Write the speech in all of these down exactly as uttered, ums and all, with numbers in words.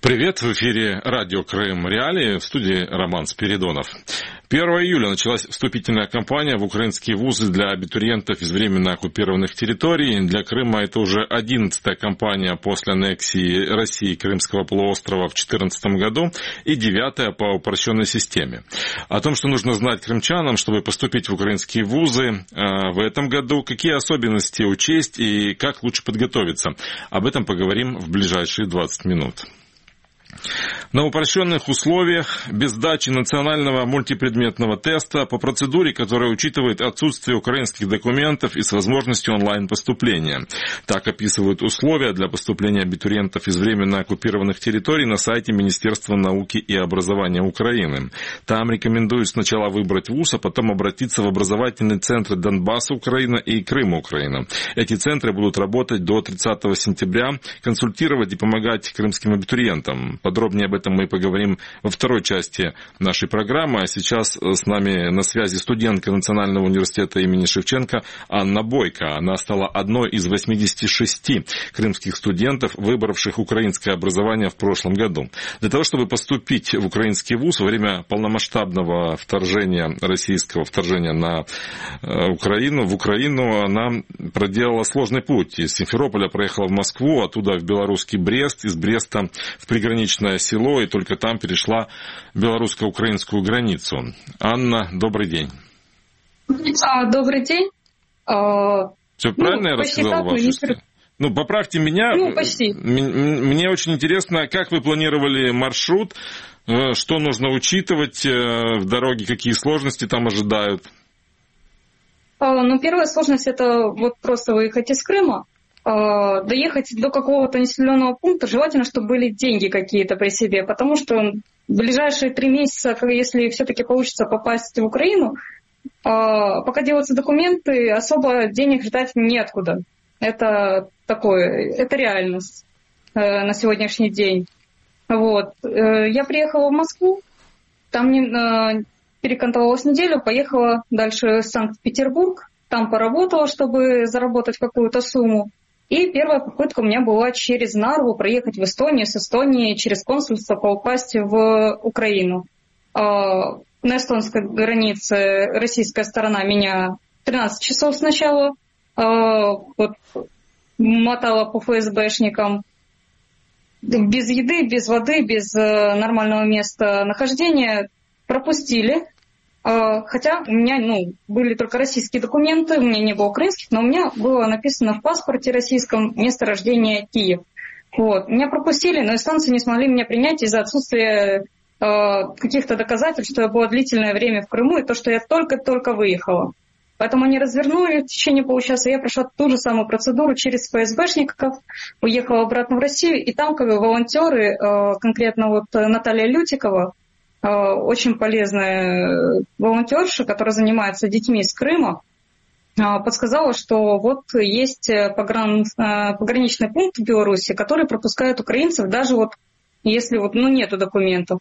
Привет, в эфире радио Крым Реалии, в студии Роман Спиридонов. первого июля началась вступительная кампания в украинские вузы для абитуриентов из временно оккупированных территорий. Для Крыма это уже одиннадцатая кампания после аннексии России Крымского полуострова в две тысячи четырнадцатом году и девятая по упрощенной системе. О том, что нужно знать крымчанам, чтобы поступить в украинские вузы в этом году, какие особенности учесть и как лучше подготовиться. Об этом поговорим в ближайшие двадцать минут. На упрощенных условиях, без сдачи национального мультипредметного теста, по процедуре, которая учитывает отсутствие украинских документов и с возможностью онлайн-поступления. Так описывают условия для поступления абитуриентов из временно оккупированных территорий на сайте Министерства науки и образования Украины. Там рекомендуют сначала выбрать вуз, а потом обратиться в образовательные центры Донбасса Украина и Крыма Украина. Эти центры будут работать до тридцатого сентября, консультировать и помогать крымским абитуриентам. Подробнее об этом мы поговорим во второй части нашей программы. А сейчас с нами на связи студентка Национального университета имени Шевченко Анна Бойко. Она стала одной из восьмидесяти шести крымских студентов, выбравших украинское образование в прошлом году. Для того, чтобы поступить в украинский вуз во время полномасштабного вторжения, российского вторжения на Украину, в Украину, она проделала сложный путь. Из Симферополя проехала в Москву, оттуда в белорусский Брест, из Бреста в приграничное село, и только там перешла белорусско-украинскую границу. Анна, добрый день. А, добрый день. А, Все правильно ну, я рассказал вашу историю? Ну, поправьте меня. Ну, почти. Мне очень интересно, как вы планировали маршрут, что нужно учитывать в дороге, какие сложности там ожидают? А, ну, первая сложность — это вот просто выехать из Крыма. Доехать до какого-то населенного пункта, желательно, чтобы были деньги какие-то при себе, потому что в ближайшие три месяца, если все-таки получится попасть в Украину, пока делаются документы, особо денег ждать неоткуда. Это такое, это реальность на сегодняшний день. Вот. Я приехала в Москву, там перекантовалась неделю, поехала дальше в Санкт-Петербург, там поработала, чтобы заработать какую-то сумму. И первая попытка у меня была через Нарву проехать в Эстонию, с Эстонии через консульство попасть в Украину. На эстонской границе российская сторона меня тринадцать часов сначала вот, мотала по ФСБшникам. Без еды, без воды, без нормального места нахождения пропустили. Хотя у меня ну, были только российские документы, у меня не было украинских, но у меня было написано в паспорте российском место рождения Киев. Вот. Меня пропустили, но эстонцы не смогли меня принять из-за отсутствия э, каких-то доказательств, что я была длительное время в Крыму и то, что я только-только выехала. Поэтому они развернули в течение получаса, я прошла ту же самую процедуру через ФСБшников, уехала обратно в Россию, и там как бы волонтеры, э, конкретно вот Наталья Лютикова, очень полезная волонтерша, которая занимается детьми из Крыма, подсказала, что вот есть погран... пограничный пункт в Беларуси, который пропускает украинцев, даже вот если вот, ну, нету документов.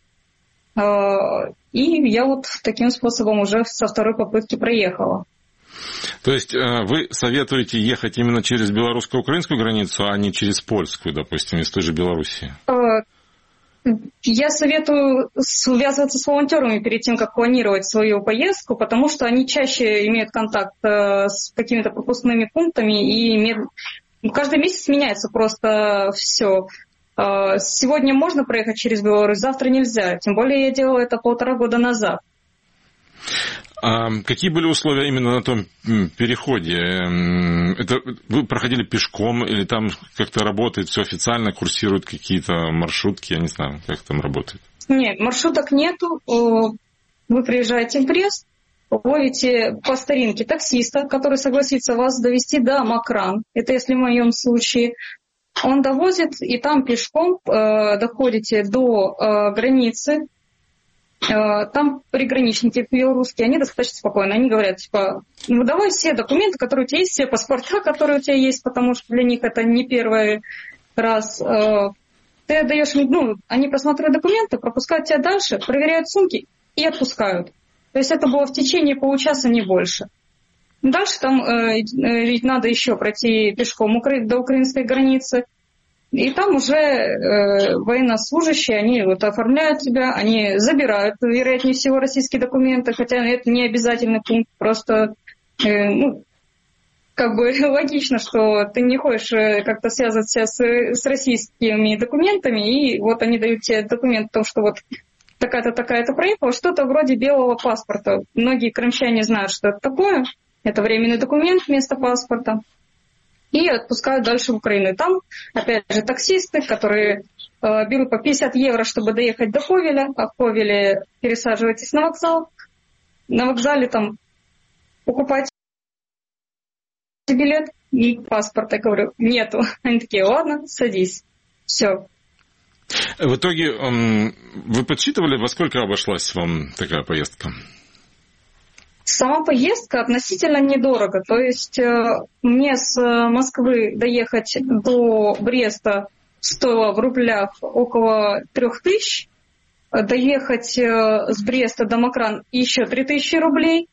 И я вот таким способом уже со второй попытки проехала. То есть вы советуете ехать именно через белорусско-украинскую границу, а не через польскую, допустим, из той же Белоруссии? Я советую связываться с волонтерами перед тем, как планировать свою поездку, потому что они чаще имеют контакт с какими-то пропускными пунктами, и каждый месяц меняется просто все. Сегодня можно проехать через Беларусь, завтра нельзя. Тем более я делала это полтора года назад. А какие были условия именно на том переходе? Это вы проходили пешком или там как-то работает все официально, курсируют какие-то маршрутки? Я не знаю, как там работает. Нет, маршруток нету. Вы приезжаете в Брест, ловите по старинке таксиста, который согласится вас довести до Макран. Это если в моем случае. Он довозит, и там пешком э, доходите до э, границы. Там приграничники белорусские, они достаточно спокойно. Они говорят, типа, ну давай все документы, которые у тебя есть, все паспорта, которые у тебя есть, потому что для них это не первый раз. Ты отдаешь, ну, они просматривают документы, пропускают тебя дальше, проверяют сумки и отпускают. То есть это было в течение получаса, не больше. Дальше там э, ведь надо еще пройти пешком до украинской границы. И там уже э, военнослужащие, они вот оформляют тебя, они забирают, вероятнее всего, российские документы, хотя это не обязательный пункт, просто, э, ну, как бы логично, что ты не хочешь как-то связываться с, с российскими документами, и вот они дают тебе документ о том, что вот такая-то, такая-то проехала, что-то вроде белого паспорта. Многие крымчане знают, что это такое. Это временный документ вместо паспорта. И отпускают дальше в Украину. И там, опять же, таксисты, которые э, берут по пятьдесят евро, чтобы доехать до Ковеля, а в Ковеле пересаживаетесь на вокзал. На вокзале там покупаете билет и паспорт. Я говорю, нету. Они такие, ладно, садись. Все. В итоге вы подсчитывали, во сколько обошлась вам такая поездка? Сама поездка относительно недорого. То есть мне с Москвы доехать до Бреста стоило в рублях около трех тысяч. Доехать с Бреста до Макран еще три тысячи рублей.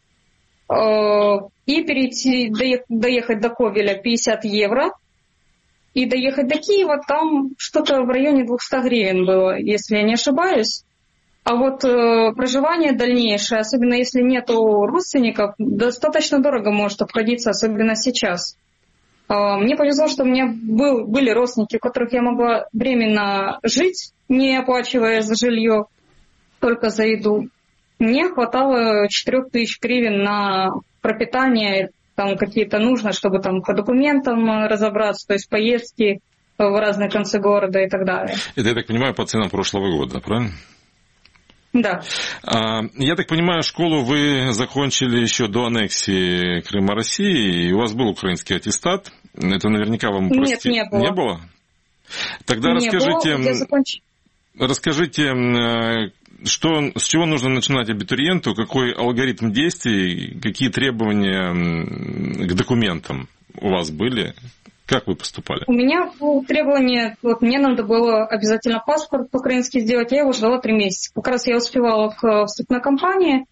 И перейти, доехать до Ковеля пятьдесят евро. И доехать до Киева там что-то в районе двести гривен было, если я не ошибаюсь. А вот э, проживание дальнейшее, особенно если нету родственников, достаточно дорого может обходиться, особенно сейчас. Э, мне повезло, что у меня был, были родственники, у которых я могла временно жить, не оплачивая за жилье, только за еду. Мне хватало четырех тысяч гривен на пропитание, там какие-то нужно, чтобы там по документам разобраться, то есть поездки в разные концы города и так далее. Это, я так понимаю, по ценам прошлого года, правильно? Да. Я так понимаю, школу вы закончили еще до аннексии Крыма России, и у вас был украинский аттестат. Это наверняка вам прости... Нет, не было. Не было? Тогда не расскажите, было. Законч... расскажите, что, с чего нужно начинать абитуриенту, какой алгоритм действий, какие требования к документам у вас были? Как вы поступали? У меня было требование, вот мне надо было обязательно паспорт украинский сделать, я его ждала три месяца. Как раз я успевала к вступной кампании.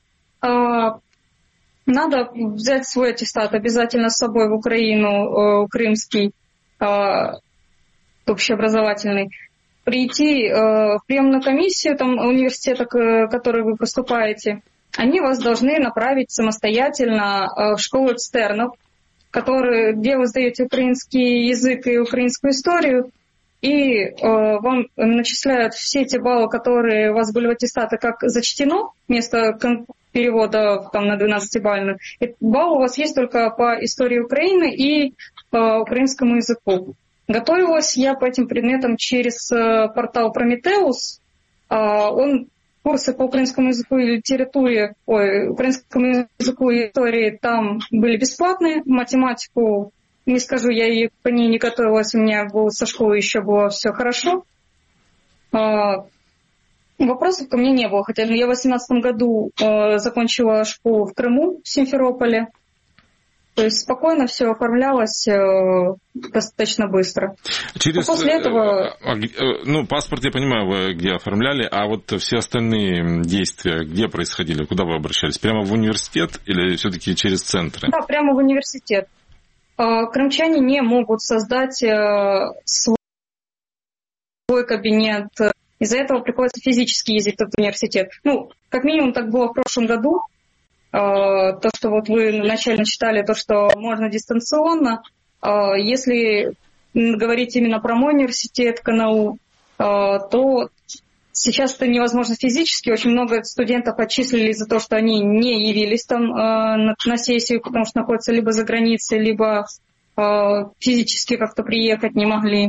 Надо взять свой аттестат обязательно с собой в Украину, крымский, общеобразовательный, прийти в приемную комиссию там, университета, в который вы поступаете. Они вас должны направить самостоятельно в школу экстернов, которые, где вы сдаете украинский язык и украинскую историю, и э, вам начисляют все те баллы, которые у вас были в аттестате, как зачтено, вместо перевода там, на двенадцатибалльную. И балл у вас есть только по истории Украины и по украинскому языку. Готовилась я по этим предметам через э, портал Прометеус. Э, он Курсы по украинскому языку и литературе, ой, украинскому языку и истории там были бесплатные. Математику, не скажу, я и по ней не готовилась, у меня было, со школы еще было все хорошо. А, вопросов ко мне не было, хотя я в две тысячи восемнадцатом году а, закончила школу в Крыму, в Симферополе. То есть спокойно все оформлялось э, достаточно быстро. Через, а после этого... Ну, паспорт, я понимаю, вы где оформляли, а вот все остальные действия где происходили? Куда вы обращались? Прямо в университет или все-таки через центры? Да, прямо в университет. Крымчане не могут создать свой кабинет. Из-за этого приходится физически ездить в этот университет. Ну, как минимум так было в прошлом году. То, что вот вы вначале читали, то, что можно дистанционно. Если говорить именно про мой университет, КНАУ, то сейчас это невозможно физически. Очень много студентов отчислили за то, что они не явились там на сессию, потому что находятся либо за границей, либо физически как-то приехать не могли.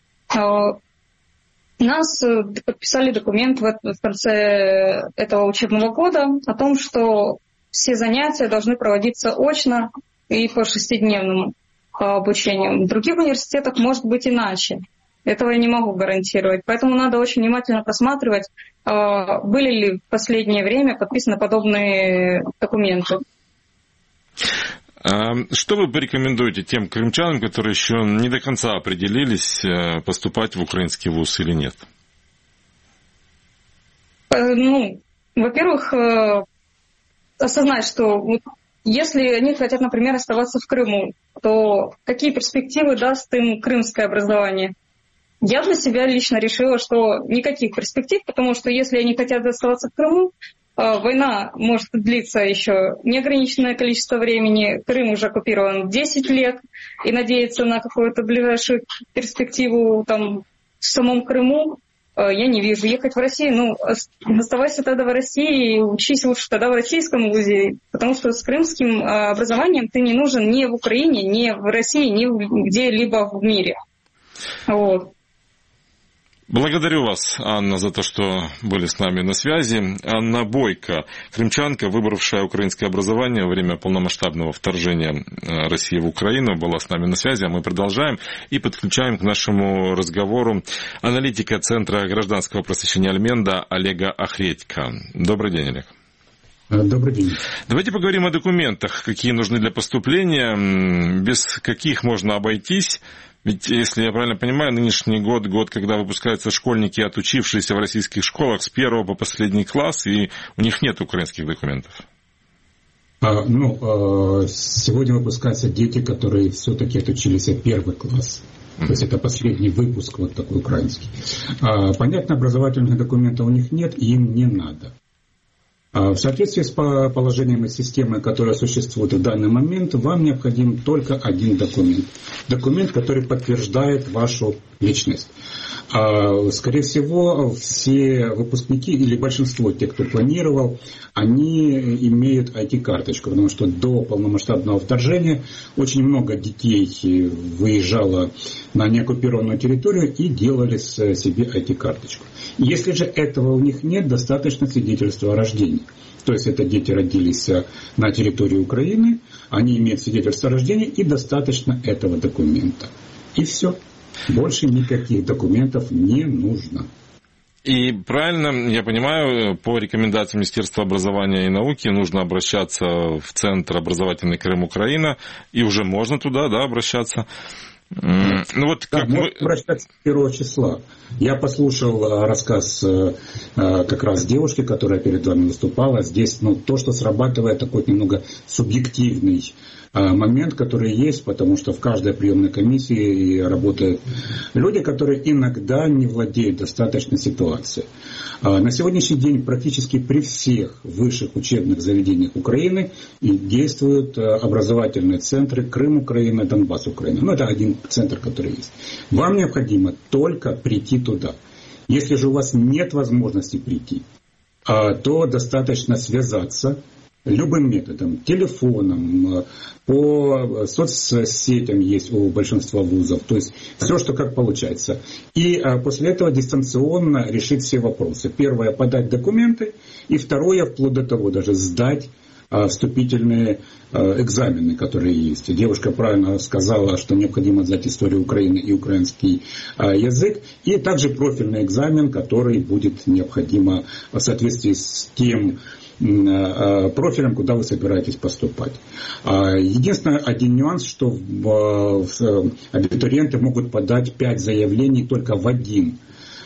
Нас подписали документ в конце этого учебного года о том, что все занятия должны проводиться очно и по шестидневному обучению. В других университетах может быть иначе. Этого я не могу гарантировать. Поэтому надо очень внимательно просматривать, были ли в последнее время подписаны подобные документы. Что вы порекомендуете тем крымчанам, которые еще не до конца определились, поступать в украинский вуз или нет? Ну, во-первых, осознать, что вот если они хотят, например, оставаться в Крыму, то какие перспективы даст им крымское образование? Я для себя лично решила, что никаких перспектив, потому что если они хотят оставаться в Крыму, война может длиться еще неограниченное количество времени. Крым уже оккупирован десять лет, и надеяться на какую-то ближайшую перспективу там, в самом Крыму я не вижу. Ехать в Россию, ну, оставайся тогда в России и учись лучше тогда в российском вузе, потому что с крымским образованием ты не нужен ни в Украине, ни в России, ни где-либо в мире. Вот. Благодарю вас, Анна, за то, что были с нами на связи. Анна Бойко, крымчанка, выбравшая украинское образование во время полномасштабного вторжения России в Украину, была с нами на связи, а мы продолжаем и подключаем к нашему разговору аналитика Центра гражданского просвещения Альменда Олега Охредько. Добрый день, Олег. Добрый день. Давайте поговорим о документах, какие нужны для поступления, без каких можно обойтись. Ведь, если я правильно понимаю, нынешний год, год, когда выпускаются школьники, отучившиеся в российских школах с первого по последний класс, и у них нет украинских документов. А, ну, а, сегодня выпускаются дети, которые все-таки отучились в первый класс. Mm-hmm. То есть это последний выпуск вот такой украинский. А, понятно, образовательных документов у них нет, и им не надо. В соответствии с положением и системой, которая существует в данный момент, вам необходим только один документ. Документ, который подтверждает вашу личность. Скорее всего, все выпускники или большинство тех, кто планировал, они имеют ай ти-карточку, потому что до полномасштабного вторжения очень много детей выезжало на неоккупированную территорию и делали себе ай ти-карточку. Если же этого у них нет, достаточно свидетельства о рождении. То есть это дети родились на территории Украины, они имеют свидетельство о рождении и достаточно этого документа. И все. Больше никаких документов не нужно. И правильно, я понимаю, по рекомендациям Министерства образования и науки нужно обращаться в Центр образовательный Крым Украина, и уже можно туда, да, обращаться. Ну, вот да, как можно вы... обращаться с первого числа. Я послушал рассказ как раз девушки, которая перед вами выступала. Здесь ну, то, что срабатывает, такой немного субъективный момент, который есть, потому что в каждой приемной комиссии работают люди, которые иногда не владеют достаточно ситуацией. На сегодняшний день практически при всех высших учебных заведениях Украины действуют образовательные центры Крым Украина, Донбасс Украина. Ну, это один центр, который есть. Вам необходимо только прийти туда. Если же у вас нет возможности прийти, то достаточно связаться любым методом, телефоном, по соцсетям есть у большинства вузов, то есть все, что как получается. И после этого дистанционно решить все вопросы. Первое, подать документы, и второе, вплоть до того, даже сдать вступительные экзамены, которые есть. Девушка правильно сказала, что необходимо сдать историю Украины и украинский язык, и также профильный экзамен, который будет необходимо в соответствии с тем профилем, куда вы собираетесь поступать. Единственный один нюанс, что абитуриенты могут подать пять заявлений только в один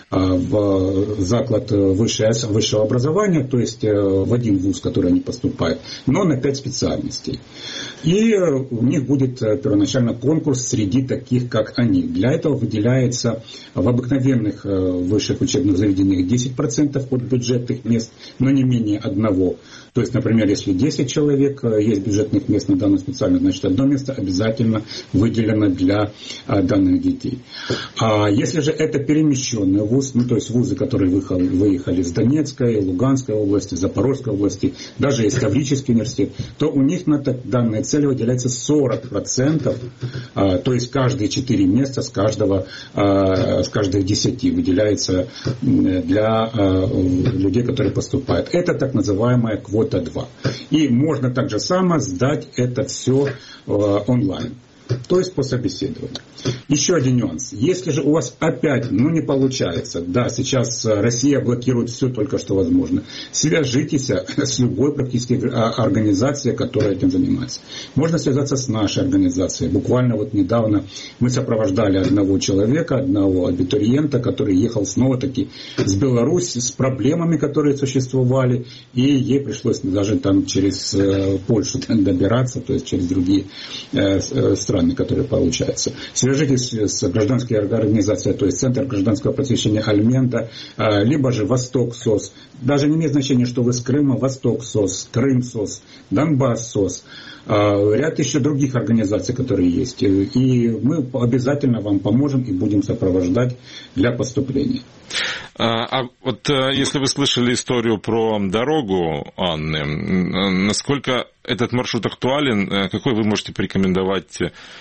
в заклад высшего образования, то есть в один вуз, в который они поступают, но на пять специальностей. И у них будет первоначально конкурс среди таких, как они. Для этого выделяется в обыкновенных высших учебных заведениях десять процентов от бюджетных мест, но не менее одного. То есть, например, если десять человек есть бюджетных мест на данную специальность, значит, одно место обязательно выделено для данных детей. А если же это перемещенный вуз, ну, то есть вузы, которые выехали, выехали из Донецкой, Луганской области, Запорожской области, даже есть Таврический университет, то у них на данные цели выделяется сорок процентов, то есть каждые четыре места с каждого, с каждых десяти выделяется для людей, которые поступают. Это так называемая квота два. И можно так же само сдать это все онлайн. То есть по собеседованию. Еще один нюанс. Если же у вас опять ну, не получается, да, сейчас Россия блокирует все только что возможно, свяжитесь с любой практически организацией, которая этим занимается. Можно связаться с нашей организацией. Буквально вот недавно мы сопровождали одного человека, одного абитуриента, который ехал снова-таки с Беларуси с проблемами, которые существовали, и ей пришлось даже там через Польшу добираться, то есть через другие страны. иностранные, которые получаются. Свяжитесь с гражданской организацией, то есть Центр гражданского просвещения Альменда, либо же Восток СОС. Даже не имеет значения, что вы с Крыма, Восток СОС, Крым СОС, Донбасс СОС. Ряд еще других организаций, которые есть. И мы обязательно вам поможем и будем сопровождать для поступления. А вот если вы слышали историю про дорогу Анны, насколько этот маршрут актуален, какой вы можете порекомендовать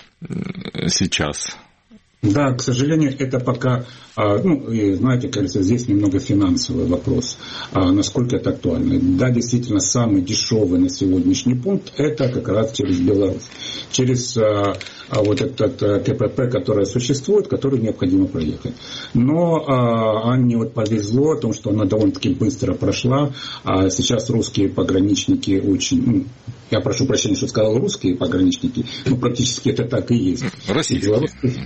сейчас? Да, к сожалению, это пока, ну, знаете, кажется, здесь немного финансовый вопрос, насколько это актуально. Да, действительно, самый дешевый на сегодняшний пункт – это как раз через Беларусь, через вот этот КПП, который существует, который необходимо проехать. Но Анне вот повезло о том, что она довольно-таки быстро прошла, а сейчас русские пограничники очень... Ну, я прошу прощения, что сказал русские пограничники, но практически это так и есть. Российские.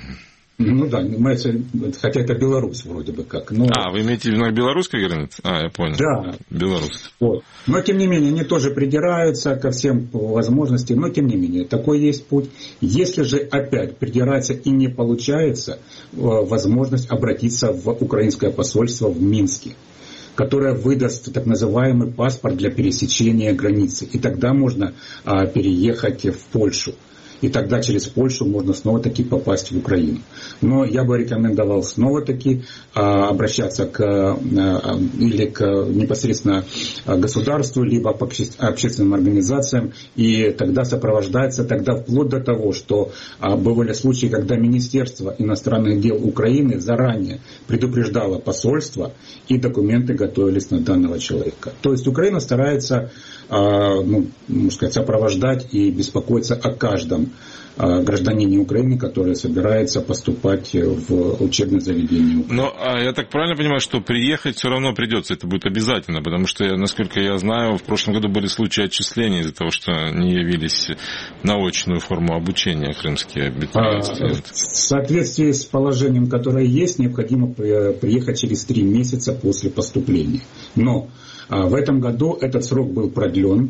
Ну да, хотя это Беларусь вроде бы как. Но... А, вы имеете в виду белорусской границе? А, я понял. Да. Беларусь. Вот. Но тем не менее, они тоже придираются ко всем возможностям, но тем не менее, такой есть путь. Если же опять придираться и не получается, возможность обратиться в украинское посольство в Минске, которое выдаст так называемый паспорт для пересечения границы. И тогда можно а, переехать в Польшу. И тогда через Польшу можно снова-таки попасть в Украину. Но я бы рекомендовал снова-таки а, обращаться к, а, или к непосредственно государству, либо к обще, общественным организациям, и тогда сопровождается, тогда вплоть до того, что а, бывали случаи, когда Министерство иностранных дел Украины заранее предупреждало посольство, и документы готовились на данного человека. То есть Украина старается, а, ну, можно сказать, сопровождать и беспокоиться о каждом гражданине Украины, который собирается поступать в учебное заведение. Но а я так правильно понимаю, что приехать все равно придется, это будет обязательно, потому что, насколько я знаю, в прошлом году были случаи отчисления из-за того, что не явились на очную форму обучения крымские абитуриенты. В соответствии с положением, которое есть, необходимо приехать через три месяца после поступления. Но в этом году этот срок был продлен.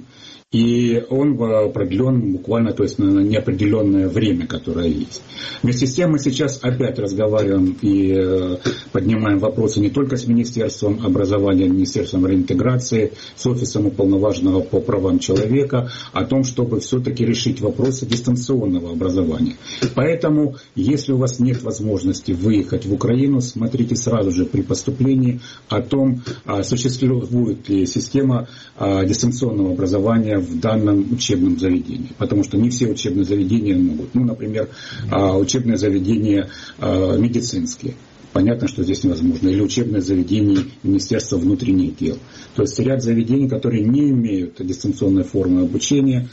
И он продлен буквально, то есть на неопределенное время, которое есть. Вместе с тем мы сейчас опять разговариваем и поднимаем вопросы не только с Министерством образования, Министерством реинтеграции, с Офисом уполноваженного по правам человека, о том, чтобы все-таки решить вопросы дистанционного образования. Поэтому, если у вас нет возможности выехать в Украину, смотрите сразу же при поступлении о том, существует ли система дистанционного образования в данном учебном заведении. Потому что не все учебные заведения могут. Ну, например, учебные заведения медицинские. Понятно, что здесь невозможно. Или учебное заведение Министерства внутренних дел. То есть ряд заведений, которые не имеют дистанционной формы обучения,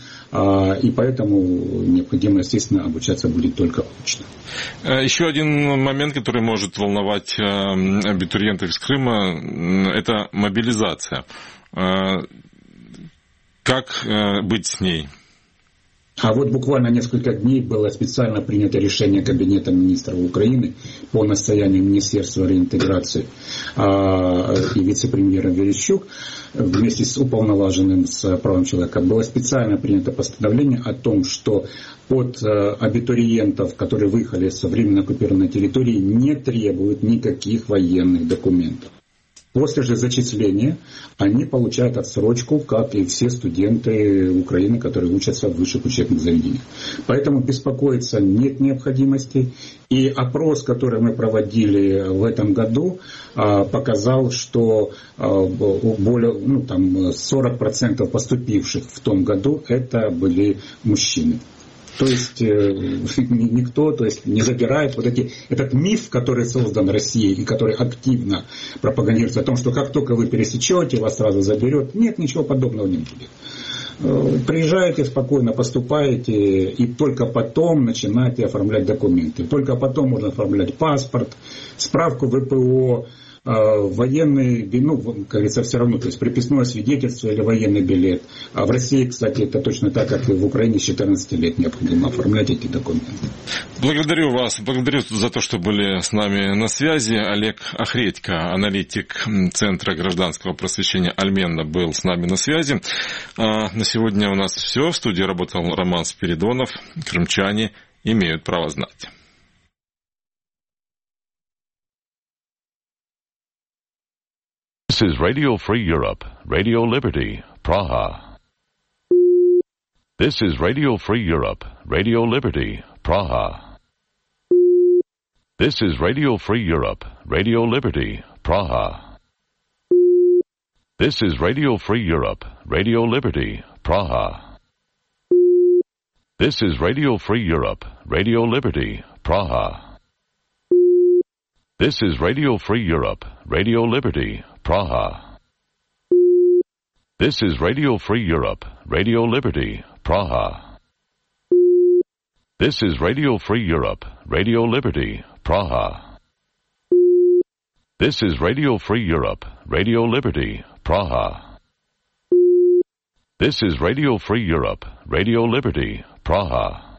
и поэтому необходимо, естественно, обучаться будет только очно. Еще один момент, который может волновать абитуриентов из Крыма, это мобилизация. Как быть с ней? А вот буквально несколько дней было специально принято решение Кабинета министров Украины по настоянию Министерства реинтеграции и вице-премьера Верещук вместе с уполноваженным с правом человека было специально принято постановление о том, что от абитуриентов, которые выехали со временно оккупированной территории, не требуют никаких военных документов. После же зачисления они получают отсрочку, как и все студенты Украины, которые учатся в высших учебных заведениях. Поэтому беспокоиться нет необходимости. И опрос, который мы проводили в этом году, показал, что более, ну, там, сорок процентов поступивших в том году это были мужчины. То есть никто, то есть, не забирает вот эти, этот миф, который создан Россией и который активно пропагандируется о том, что как только вы пересечете, вас сразу заберет. Нет, ничего подобного не будет. Приезжаете, спокойно поступаете, и только потом начинаете оформлять документы. Только потом можно оформлять паспорт, справку вэ пэ о, военный, ну, как говорится, все равно, то есть приписное свидетельство или военный билет. А в России, кстати, это точно так, как и в Украине, с четырнадцати лет необходимо оформлять эти документы. Благодарю вас, благодарю за то, что были с нами на связи. Олег Охредько, аналитик Центра гражданского просвещения Альменда, был с нами на связи. А на сегодня у нас все. В студии работал Роман Спиридонов. Крымчане, имеют право знать. This is Radio Free Europe, Radio Liberty, Praha. This is Radio Free Europe, Radio Liberty, Praha. This is Radio Free Europe, Radio Liberty, Praha. This is Radio Free Europe, Radio Liberty, Praha. This is Radio Free Europe, Radio Liberty, Praha. This is Radio Free Europe, Radio Liberty, Praha. This is Radio Free Europe, Radio Liberty, Praha. This is Radio Free Europe, Radio Liberty, Praha. This is Radio Free Europe, Radio Liberty, Praha. This is Radio Free Europe, Radio Liberty, Praha.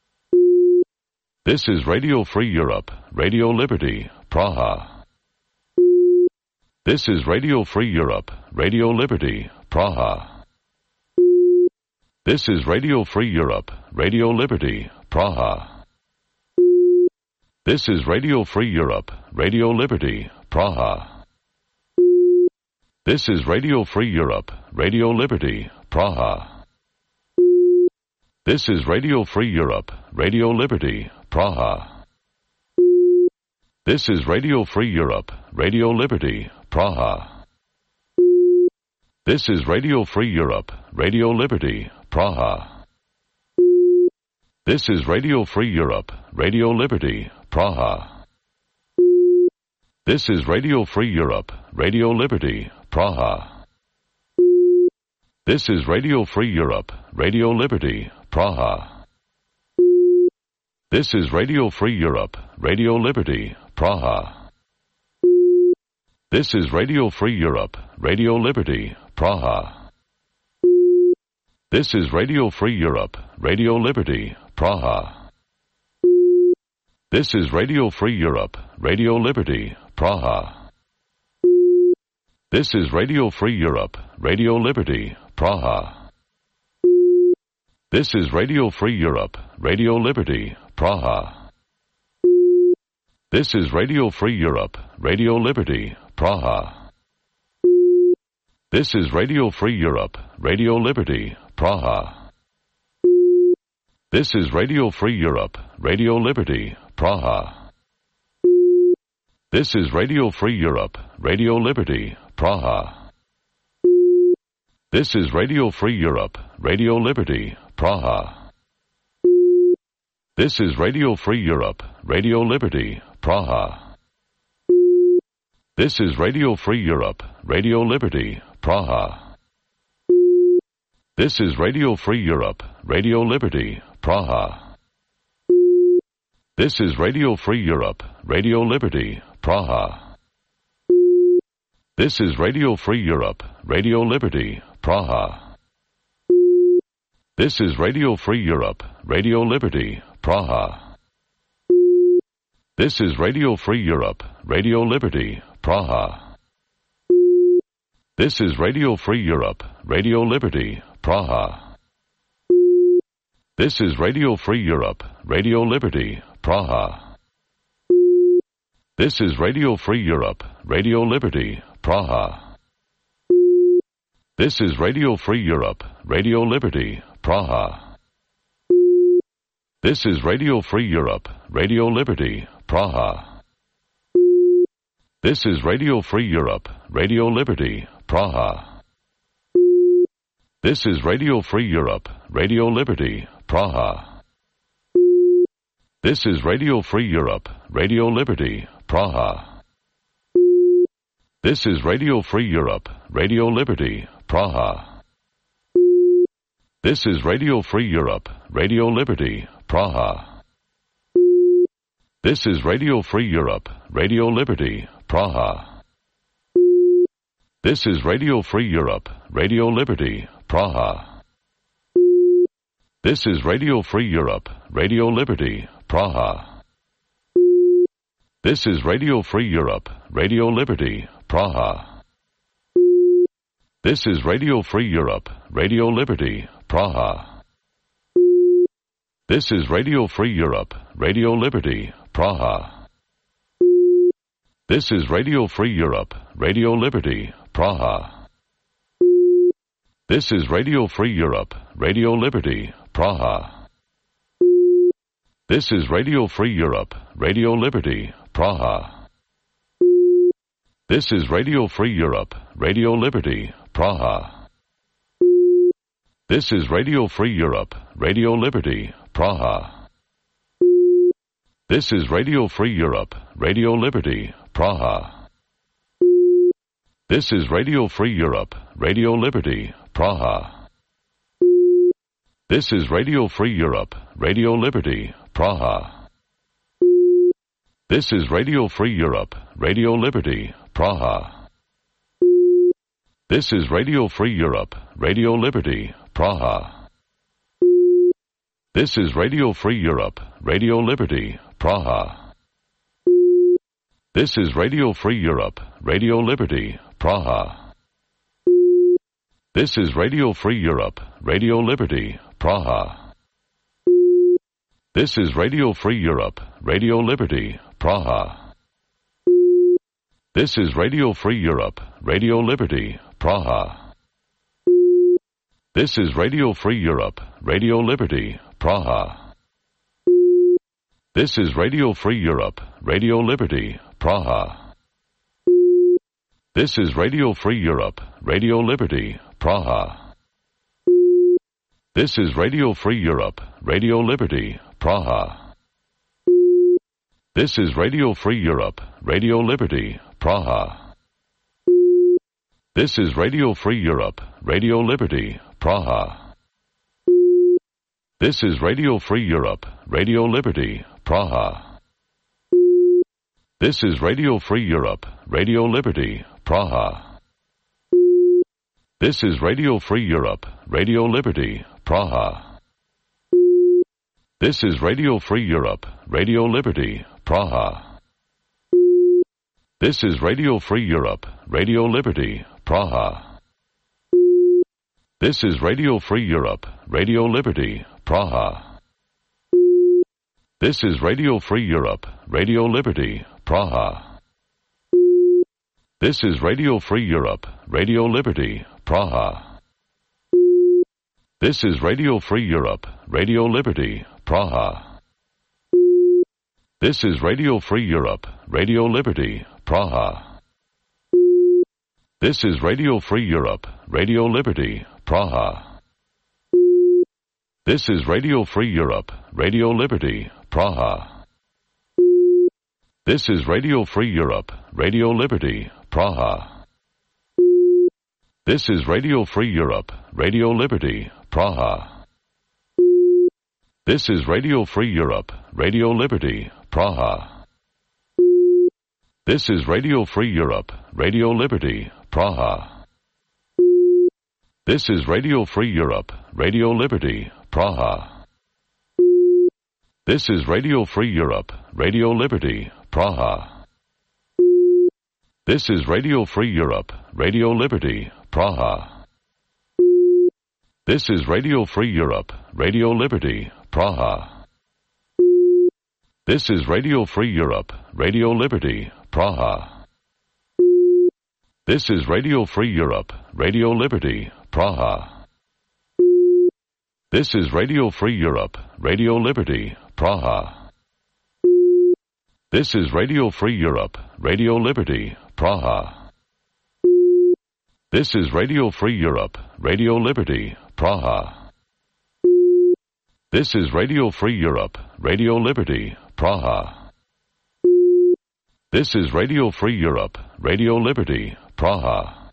This is Radio Free Europe, Radio Liberty, Praha. This is Radio Free Europe, Radio Liberty, Praha. This is Radio Free Europe, Radio Liberty, Praha. This is Radio Free Europe, Radio Liberty, Praha. This is Radio Free Europe, Radio Liberty, Praha. This is Radio Free Europe, Radio Liberty, Praha. This is Radio Free Europe, Radio Liberty, Praha. This is Radio Free Europe, Radio Liberty, Praha. This is Radio Free Europe, Radio Liberty, Praha. This is Radio Free Europe, Radio Liberty, Praha. This is Radio Free Europe, Radio Liberty, Praha. This is Radio Free Europe, Radio Liberty, Praha. This is Radio Free Europe, Radio Liberty, Praha. This is Radio Free Europe, Radio Liberty, Praha. This is Radio Free Europe, Radio Liberty, Praha. This is Radio Free Europe, Radio Liberty, Praha. This is Radio Free Europe, Radio Liberty, Praha. This is Radio Free Europe, Radio Liberty, Praha. This is Radio Free Europe, Radio Liberty, Praha. This is Radio Free Europe, Radio Liberty, Praha. This is Radio Free Europe, Radio Liberty, Praha. This is Radio Free Europe, Radio Liberty, Praha. This is Radio Free Europe, Radio Liberty, Praha. This is Radio Free Europe, Radio Liberty, Praha. This is Radio Free Europe, Radio Liberty, Praha. This is Radio Free Europe, Radio Liberty, Praha. This is Radio Free Europe, Radio Liberty, Praha. This is Radio Free Europe, Radio Liberty, Praha. This is Radio Free Europe, Radio Liberty, Praha. This is Radio Free Europe, Radio Liberty, Praha. This is Radio Free Europe, Radio Liberty, Praha. This is Radio Free Europe, Radio Liberty, Praha. This is Radio Free Europe, Radio Liberty, Praha. This is Radio Free Europe, Radio Liberty, Praha. This is Radio Free Europe, Radio Liberty, Praha. This is Radio Free Europe, Radio Liberty, Praha. This is Radio Free Europe, Radio Liberty, Praha. This is Radio Free Europe, Radio Liberty, Praha. This is Radio Free Europe, Radio Liberty, Praha. This is Radio Free Europe, Radio Liberty, Praha. This is Radio Free Europe, Radio Liberty, Praha. This is Radio Free Europe, Radio Liberty, Praha. This is Radio Free Europe, Radio Liberty, Praha. This is Radio Free Europe, Radio Liberty, Praha. This is Radio Free Europe, Radio Liberty, Praha. This is Radio Free Europe, Radio Liberty, Praha. This is Radio Free Europe, Radio Liberty, Praha. This is Radio Free Europe, Radio Liberty, Praha. This is Radio Free Europe, Radio Liberty, Praha. This is Radio Free Europe, Radio Liberty, Praha. This is Radio Free Europe, Radio Liberty, Praha. This is Radio Free Europe, Radio Liberty, Praha. This is Radio Free Europe, Radio Liberty, Praha. This is Radio Free Europe, Radio Liberty, Praha. This is Radio Free Europe, Radio Liberty, Praha. This is Radio Free Europe, Radio Liberty, Praha. This is Radio Free Europe, Radio Liberty, Praha. This is Radio Free Europe, Radio Liberty, Praha. This is Radio Free Europe, Radio Liberty, Praha. This is Radio Free Europe, Radio Liberty, Praha. This is Radio Free Europe, Radio Liberty, Praha. This is Radio Free Europe, Radio Liberty, Praha. This is Radio Free Europe, Radio Liberty, Praha. This is Radio Free Europe, Radio Liberty, Praha. This is Radio Free Europe, Radio Liberty, Praha. This is Radio Free Europe, Radio Liberty, Praha. This is Radio Free Europe, Radio Liberty, Praha. This is Radio Free Europe, Radio Liberty, Praha. This is Radio Free Europe, Radio Liberty, Praha. This is Radio Free Europe, Radio Liberty, Praha. This is Radio Free Europe, Radio Liberty, Praha. This is Radio Free Europe, Radio Liberty, Praha. This is Radio Free Europe, Radio Liberty, Praha. This is Radio Free Europe, Radio Liberty, Praha. This is Radio Free Europe, Radio Liberty, Praha. This is Radio Free Europe, Radio Liberty, Praha. This is Radio Free Europe, Radio Liberty, Praha. This is Radio Free Europe, Radio Liberty, Praha. This is Radio Free Europe, Radio Liberty, Praha. This is Radio Free Europe, Radio Liberty, Praha. This is Radio Free Europe, Radio Liberty, Praha. This is Radio Free Europe, Radio Liberty, Praha. This is Radio Free Europe, Radio Liberty, Praha. This is Radio Free Europe, Radio Liberty, Praha. This is Radio Free Europe, Radio Liberty, Praha. This is Radio Free Europe, Radio Liberty, Praha. This is Radio Free Europe, Radio Liberty, Praha. This is Radio Free Europe, Radio Liberty, Praha. This is Radio Free Europe, Radio Liberty, Praha. This is Radio Free Europe, Radio Liberty, Praha. This is Radio Free Europe, Radio Liberty, Praha. This is Radio Free Europe, Radio Liberty, Praha. This is Radio Free Europe, Radio Liberty, Praha.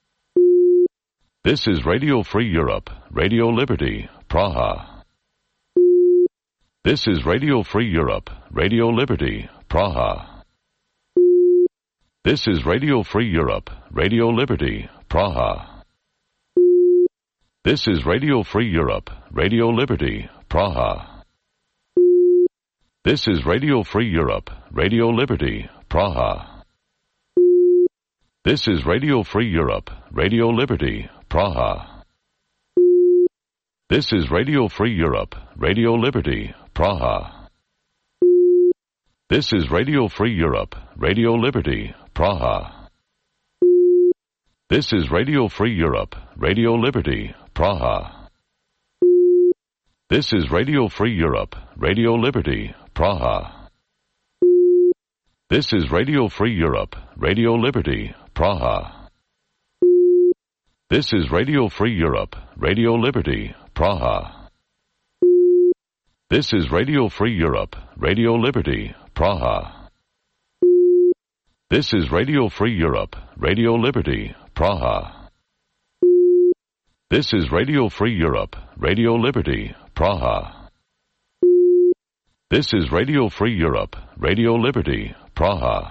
This is Radio Free Europe, Radio Liberty, Praha. This is Radio Free Europe, Radio Liberty, Praha. This is Radio Free Europe, Radio Liberty, Praha. This is Radio Free Europe, Radio Liberty, Praha. This is Radio Free Europe, Radio Liberty, Praha. This is Radio Free Europe, Radio Liberty, Praha. This is Radio Free Europe, Radio Liberty, Praha. This is Radio Free Europe, Radio Liberty, Praha. This is Radio Free Europe, Radio Liberty, Praha. This is Radio Free Europe, Radio Liberty, Praha. This is Radio Free Europe, Radio Liberty, Praha. This is Radio Free Europe, Radio Liberty, Praha. This is Radio Free Europe, Radio Liberty, Praha. This is Radio Free Europe, Radio Liberty, Praha. This is Radio Free Europe, Radio Liberty, Praha. This is Radio Free Europe, Radio Liberty, Praha.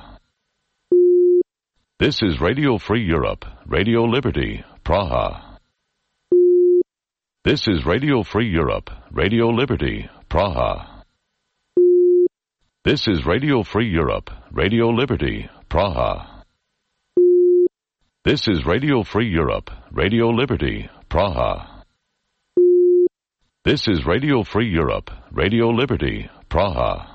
This is Radio Free Europe, Radio Liberty, Praha. This is Radio Free Europe, Radio Liberty, Praha. This is Radio Free Europe, Radio Liberty, Praha. This is Radio Free Europe, Radio Liberty, Praha. This is Radio Free Europe, Radio Liberty, Praha.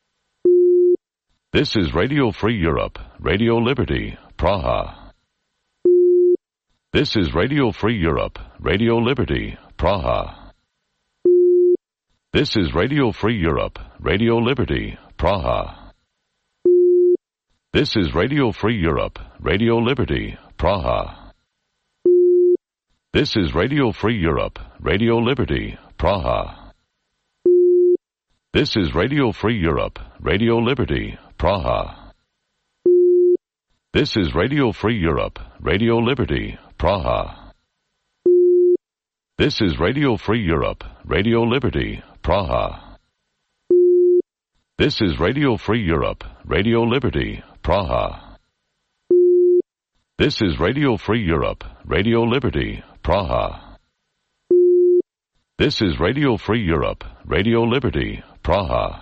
This is Radio Free Europe, Radio Liberty, Praha. This is Radio Free Europe, Radio Liberty, Praha. This is Radio Free Europe, Radio Liberty, Praha. This is Radio Free Europe, Radio Liberty, Praha. This is Radio Free Europe, Radio Liberty, Praha. This is Radio Free Europe, Radio Liberty, Praha. This is Radio Free Europe, Radio Liberty, Praha. This is Radio Free Europe, Radio Liberty, Praha. This is Radio Free Europe, Radio Liberty, Praha. This is Radio Free Europe, Radio Liberty, Praha. This is Radio Free Europe, Radio Liberty, Praha.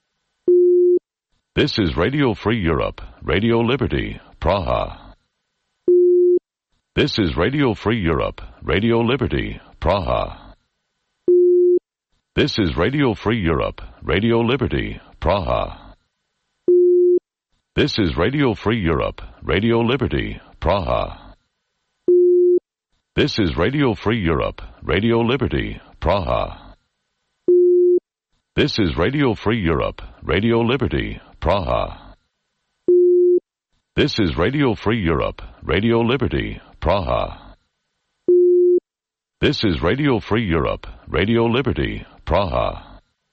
This is Radio Free Europe, Radio Liberty, Praha. This is Radio Free Europe, Radio Liberty, Praha. This is Radio Free Europe, Radio Liberty, Praha. This is Radio Free Europe, Radio Liberty, Praha. This is Radio Free Europe, Radio Liberty, Praha. This is Radio Free Europe, Radio Liberty, Praha. This is Radio Free Europe, Radio Liberty, Praha. This is Radio Free Europe, Radio Liberty, Praha.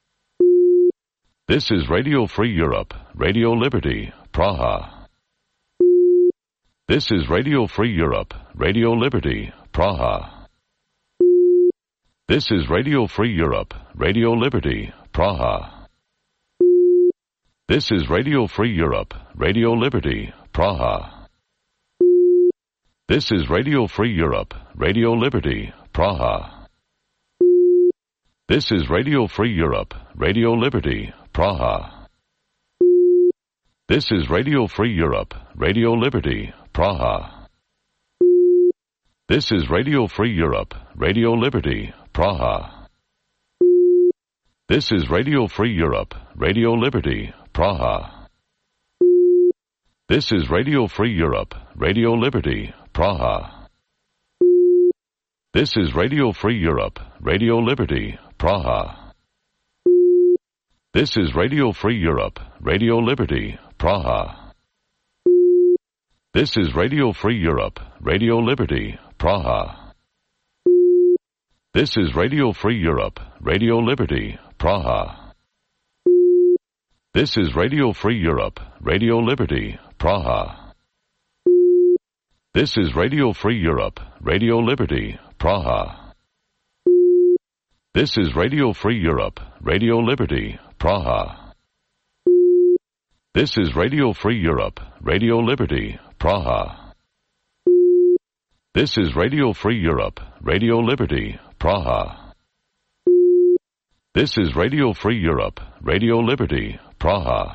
This is Radio Free Europe, Radio Liberty, Praha. This is Radio Free Europe, Radio Liberty, Praha. This is Radio Free Europe, Radio Liberty, Praha. This is Radio Free Europe, Radio Liberty, Praha. This is Radio Free Europe, Radio Liberty, Praha. This is Radio Free Europe, Radio Liberty, Praha. This is Radio Free Europe, Radio Liberty, Praha. This is Radio Free Europe, Radio Liberty, Praha. This is Radio Free Europe, Radio Liberty, Praha. This is Radio Free Europe, Radio Liberty, Praha. This is Radio Free Europe, Radio Liberty, Praha. This is Radio Free Europe, Radio Liberty, Praha. This is Radio Free Europe, Radio Liberty, Praha. This is Radio Free Europe, Radio Liberty, Praha. This is Radio Free Europe, Radio Liberty, Praha. This is Radio Free Europe, Radio Liberty, Praha. This is Radio Free Europe, Radio Liberty, Praha. This is Radio Free Europe, Radio Liberty, Praha. This is Radio Free Europe, Radio Liberty, Praha. This is Radio Free Europe, Radio Liberty, Praha.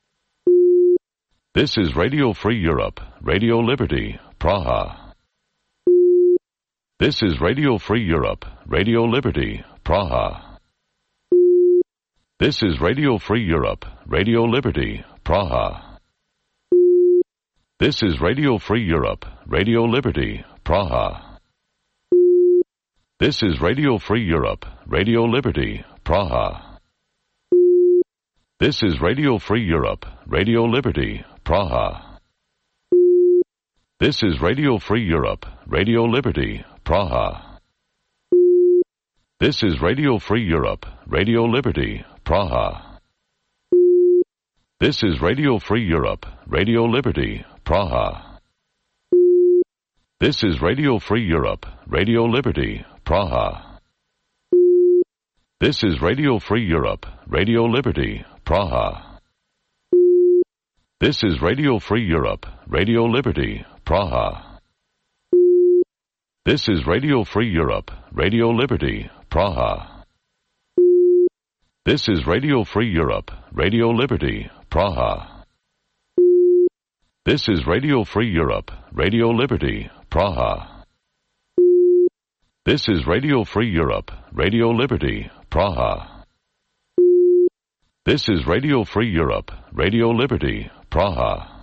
This is Radio Free Europe, Radio Liberty, Praha. This is Radio Free Europe, Radio Liberty, Praha. This is Radio Free Europe, Radio Liberty, Praha. This is Radio Free Europe, Radio Liberty, Praha. This is Radio Free Europe, Radio Liberty, Praha. This is Radio Free Europe, Radio Liberty, Praha. This is Radio Free Europe, Radio Liberty, Praha. This is Radio Free Europe, Radio Liberty, Praha. This is Radio Free Europe, Radio Liberty, Praha. This is Radio Free Europe, Radio Liberty, Praha. This is Radio Free Europe, Radio Liberty, Praha. This is Radio Free Europe, Radio Liberty, Praha. This is Radio Free Europe, Radio Liberty, Praha. This is Radio Free Europe, Radio Liberty, Praha. This is Radio Free Europe, Radio Liberty, Praha. This is Radio Free Europe, Radio Liberty, Praha. This is Radio Free Europe, Radio Liberty, Praha.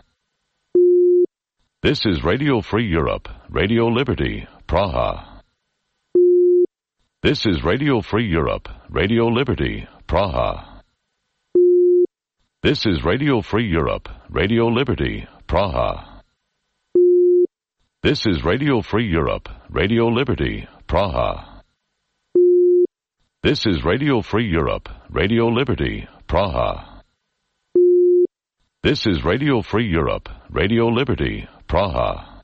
This is Radio Free Europe, Radio Liberty, Praha. This is Radio Free Europe, Radio Liberty, Praha. This is Radio Free Europe, Radio Liberty, Praha. This is Radio Free Europe, Radio Liberty, Praha. This is Radio Free Europe, Radio Liberty, Praha. This is Radio Free Europe, Radio Liberty, Praha.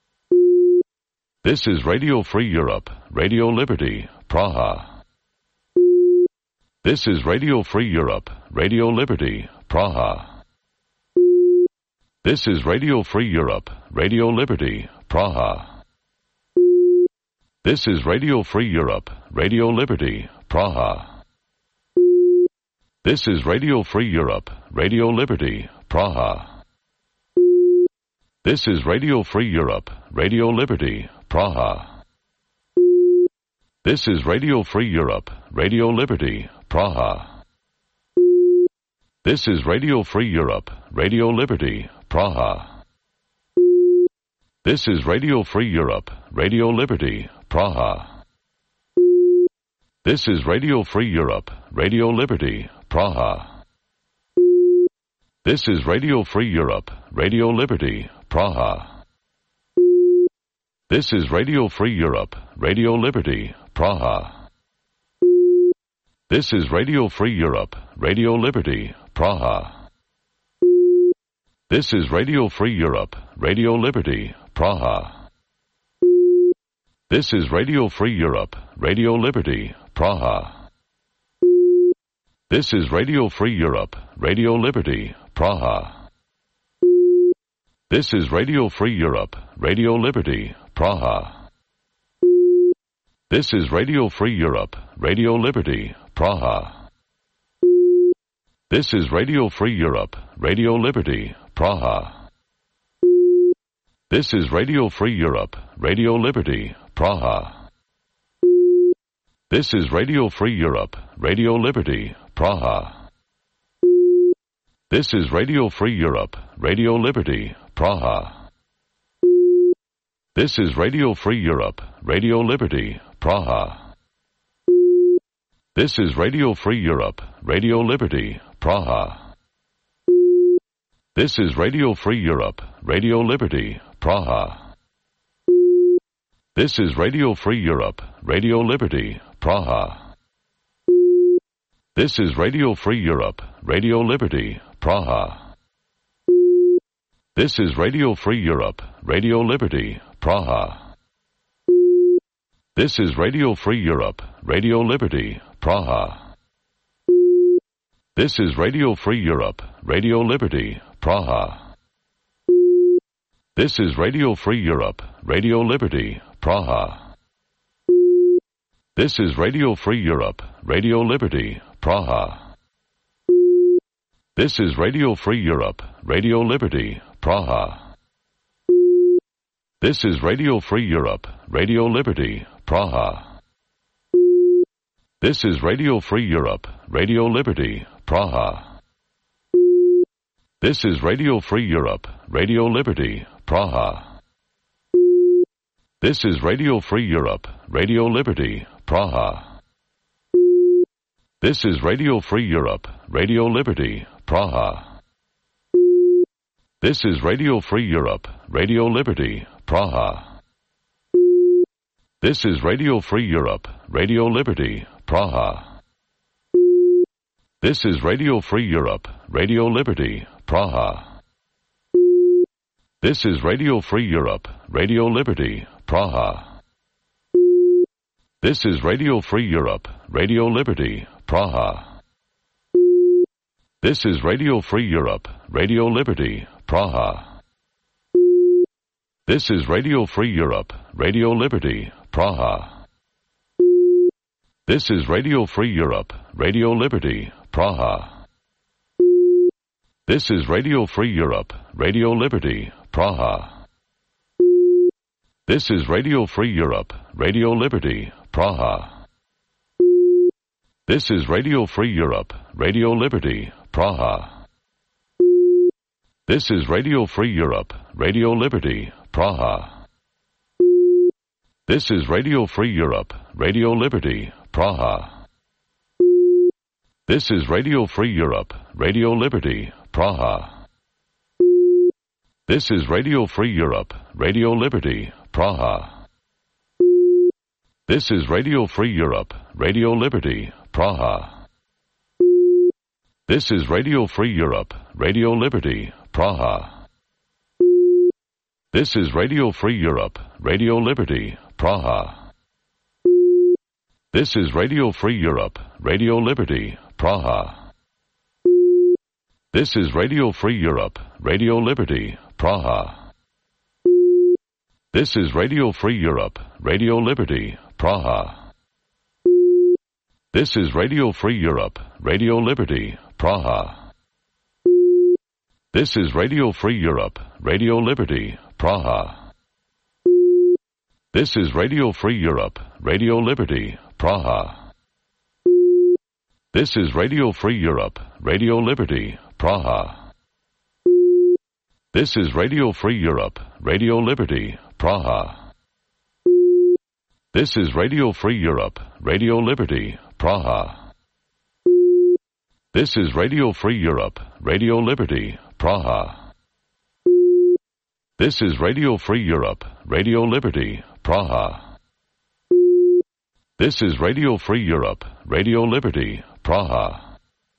This is Radio Free Europe, Radio Liberty, Praha. This is Radio Free Europe, Radio Liberty, Praha. This is Radio Free Europe, Radio Liberty, Praha. This is Radio Free Europe, Radio Liberty, Praha. This is Radio Free Europe, Radio Liberty, Praha. This is Radio Free Europe, Radio Liberty, Praha. This is Radio Free Europe, Radio Liberty, Praha. This is Radio Free Europe, Radio Liberty, Praha. This is Radio Free Europe, Radio Liberty, Praha. This is Radio Free Europe, Radio Liberty, Praha. This is Radio Free Europe, Radio Liberty, Praha. This is Radio Free Europe, Radio Liberty, Praha. This is Radio Free Europe, Radio Liberty, Praha. This is Radio Free Europe, Radio Liberty, Praha. This is Radio Free Europe, Radio Liberty, Praha. This is Radio Free Europe, Radio Liberty, Praha. This is Radio Free Europe, Radio Liberty, Praha. This is Radio Free Europe, Radio Liberty, Praha. This is Radio Free Europe, Radio Liberty, Praha. This is Radio Free Europe, Radio Liberty, Praha. This is Radio Free Europe, Radio Liberty, Praha. This is Radio Free Europe, Radio Liberty, Praha. This is Radio Free Europe, Radio Liberty, Praha. This is Radio Free Europe, Radio Liberty, Praha. This is Radio Free Europe, Radio Liberty, Praha. This is Radio Free Europe, Radio Liberty, Praha. This is Radio Free Europe, Radio Liberty, Praha. This is Radio Free Europe, Radio Liberty, Praha. This is Radio Free Europe, Radio Liberty, Praha. This is Radio Free Europe, Radio Liberty, Praha. This is Radio Free Europe, Radio Liberty, Praha. This is Radio Free Europe, Radio Liberty, Praha. This is Radio Free Europe, Radio Liberty, Praha. This is Radio Free Europe, Radio Liberty, Praha. This is Radio Free Europe, Radio Liberty, Praha. This is Radio Free Europe, Radio Liberty, Praha. This is Radio Free Europe, Radio Liberty, Praha. This is Radio Free Europe, Radio Liberty, Praha. This is Radio Free Europe, Radio Liberty, Praha. This is Radio Free Europe, Radio Liberty, Praha. This is Radio Free Europe, Radio Liberty, Praha. This is Radio Free Europe, Radio Liberty, Praha. This is Radio Free Europe, Radio Liberty, Praha. This is Radio Free Europe, Radio Liberty, Praha. This is Radio Free Europe, Radio Liberty, Praha. This is Radio Free Europe, Radio Liberty, Praha. This is Radio Free Europe, Radio Liberty, Praha. This is Radio Free Europe, Radio Liberty, Praha. This is Radio Free Europe, Radio Liberty, Praha. This is Radio Free Europe, Radio Liberty, Praha. This is Radio Free Europe, Radio Liberty, Praha. This is Radio Free Europe, Radio Liberty, Praha. This is Radio Free Europe, Radio Liberty, Praha. This is Radio Free Europe, Radio Liberty, Praha. This is Radio Free Europe, Radio Liberty, Praha. This is Radio Free Europe, Radio Liberty, Praha. This is Radio Free Europe, Radio Liberty, Praha. This is Radio Free Europe, Radio Liberty, Praha. This is Radio Free Europe, Radio Liberty, Praha. This is Radio Free Europe, Radio Liberty, Praha. This is Radio Free Europe, Radio Liberty, Praha. This is Radio Free Europe, Radio Liberty, Praha. This is Radio Free Europe, Radio Liberty, Praha. This is Radio Free Europe, Radio Liberty, Praha. This is Radio Free Europe, Radio Liberty, Praha. This is Radio Free Europe, Radio Liberty, Praha. This is Radio Free Europe, Radio Liberty, Praha. This is Radio Free Europe, Radio Liberty, Praha.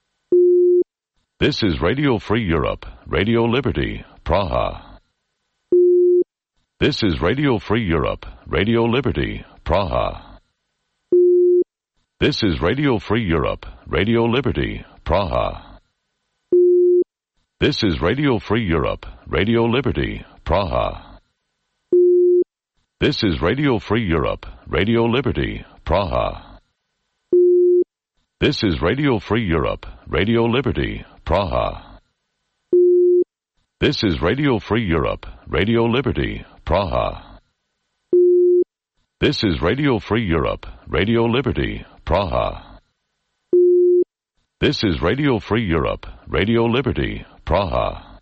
This is Radio Free Europe, Radio Liberty, Praha. This is Radio Free Europe, Radio Liberty, Praha. This is Radio Free Europe, Radio Liberty, Praha. This is Radio Free Europe, Radio Liberty, Praha. This is Radio Free Europe, Radio Liberty, Praha. This is Radio Free Europe, Radio Liberty, Praha. This is Radio Free Europe, Radio Liberty, Praha. This is Radio Free Europe, Radio Liberty, Praha. This is Radio Free Europe, Radio Liberty, Praha.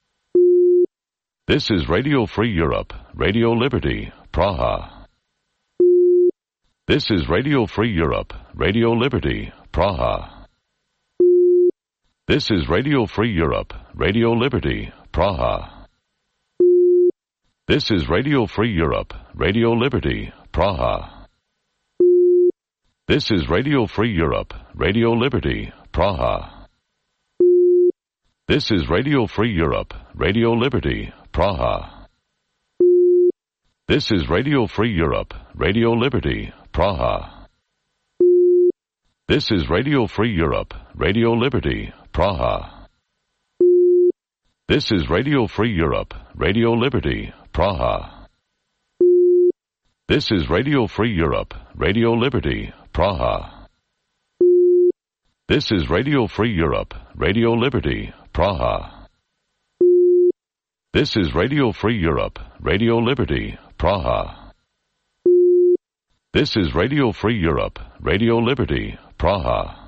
This is Radio Free Europe, Radio Liberty, Praha. This is Radio Free Europe, Radio Liberty, Praha. This is Radio Free Europe, Radio Liberty, Praha. This is Radio Free Europe, Radio Liberty, Praha. This is Radio Free Europe, Radio Liberty, Praha. This is Radio Free Europe, Radio Liberty, Praha. This is Radio Free Europe, Radio Liberty, Praha. This is Radio Free Europe, Radio Liberty, Praha. This is Radio Free Europe, Radio Liberty, Praha. This is Radio Free Europe, Radio Liberty, Praha. This is Radio Free Europe, Radio Liberty, Praha. This is Radio Free Europe, Radio Liberty, Praha. This is Radio Free Europe, Radio Liberty, Praha.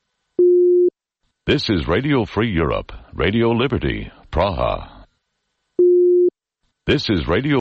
This is Radio Free Europe, Radio Liberty, Praha. This is Radio